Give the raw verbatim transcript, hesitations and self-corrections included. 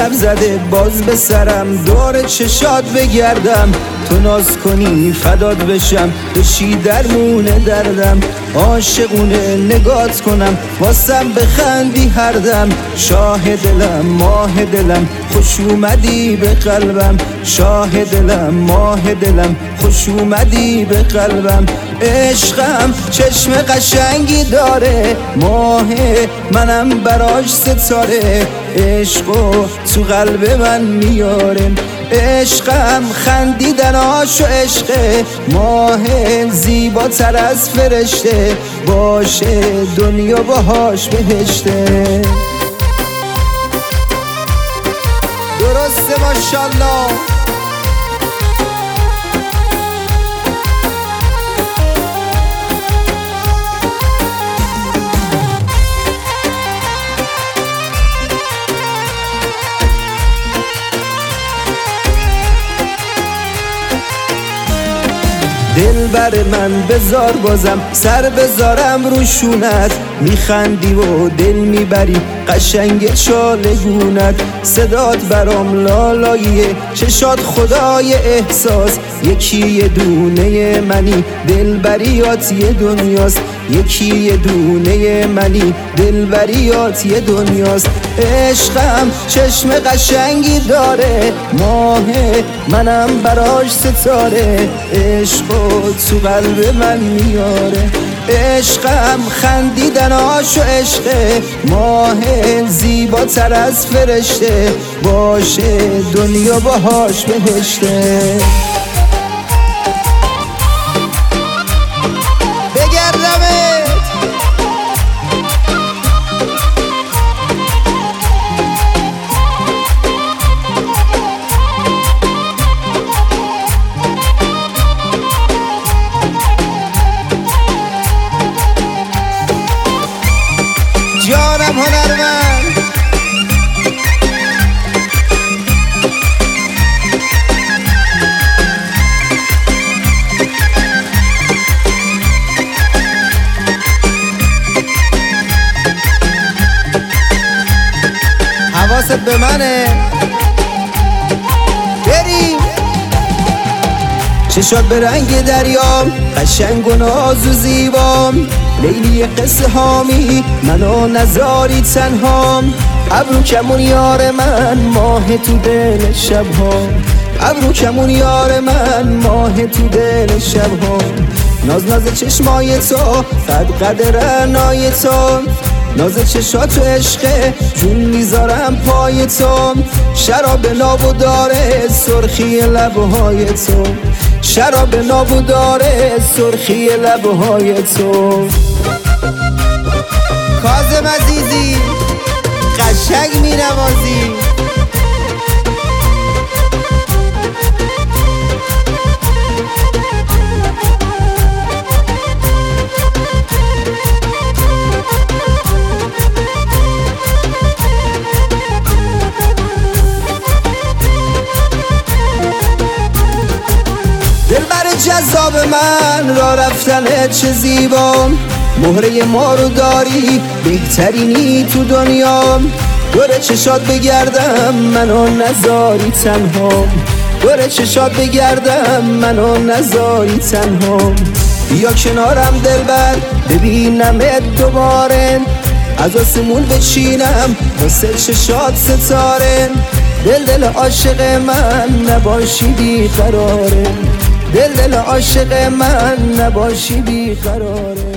لب زده باز به سرم، دور چشات بگردم تو ناز کنی فدات بشم، بشی درمونه دردم عاشقونه نگات کنم، واسم بخندی هر دم، شاه دلم ماه دلم خوش اومدی به قلبم، شاه دلم ماه دلم خوش اومدی به قلبم. عشقم چشم قشنگی داره، ماه منم براش ستاره، عشقو تو قلب من میاره، عشقم خندیدناش و عشقه، ماه زیباتر از فرشته، باشه دنیا باهاش بهشته. درسته ماشالله. دل بر من بذار بازم سر بذارم روشونت، میخندی و دل میبری قشنگ چالگونت، صدات برام لالاییه چشات خدای احساس، یکی یه دونه منی دلبریات یه دنیاست، یکی یه دونه منی دلبریات یه دنیاست. عشقم چشم قشنگی داره، ماه منم براش ستاره، عشقو تو قلب من میاره، عشقم خندیدناش و عشقه، ماه زیباتر از فرشته، باشه دنیا باهاش بهشته. جانم هنرمند حواست به منه بریم. چشات به رنگ دریام قشنگ و ناز و زیبام، لیلی قصه هامی منو نزاری تنهام، ابرو کمون یار من ماه تو دل شبهام، ابرو کمون یار من ماه تو دل شبهام، ناز ناز چشمای تو قد قد رعنای تو، ناز چشات و عشقه جون میذارم پای تو، شراب نابو داره سرخی لبهای تو، شراب نابو داره سرخی لبهای تو. کاظم عزیزی قشنگ می نوازی، دلبر جذاب من را رفتنه چه زیبا، مهره ما رو داری بهترینی تو دنیا، دور چشات بگردم منو نزاری تنها، دور چشات بگردم منو نزاری تنها، بیا کنارم دلبر ببینمت دوباره، از آسمون بچینم واسه چشات ستاره، دل دل عاشق من نباشی بی قراره، دل دل عاشق من نباشی بی قراره.